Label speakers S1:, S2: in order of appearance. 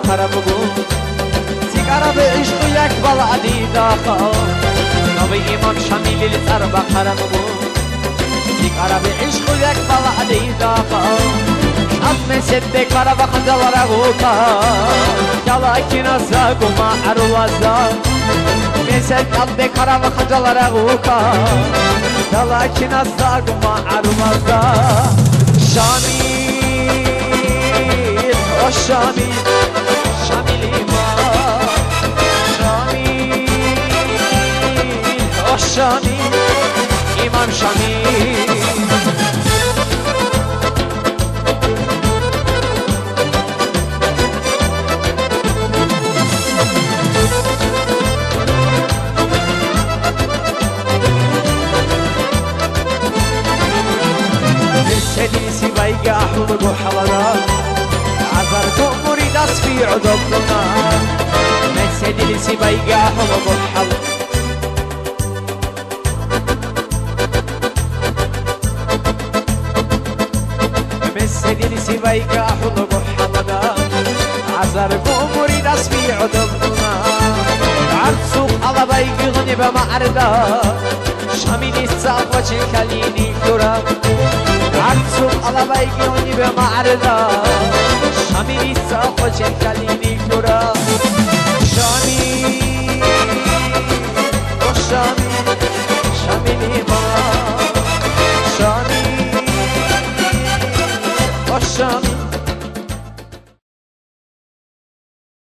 S1: خراب بگو سیگارا به عشق و یک بلعدی داخل نوی ایمان شمیلی سر بخرا بگو سیگارا به عشق و یک بلعدی داخل ام سده کارا بخندل رغوکا یلاکی نزاگو ما عروازا مثل قلب کارا بخندل رغوکا یلاکی نزاگو ما عروازا شامیل او شامیل شامیلی ما شامیل او شامیل ایمان شامیل سديسي بايقا حلق وحضرا عذرت مريد أصفي عذبنا سديسي بايقا حلق وحضرا سديسي بايقا حلق وحضرا عذرت مريد أصفي عذبنا عرسوق على بايقا غني بمعرضا شاميني الساق وشكاليني كورا عرسوق على بايقي وني بمعرضا شاميني الساق وشكاليني كورا شامي وشامي شاميني ما شامي وشامي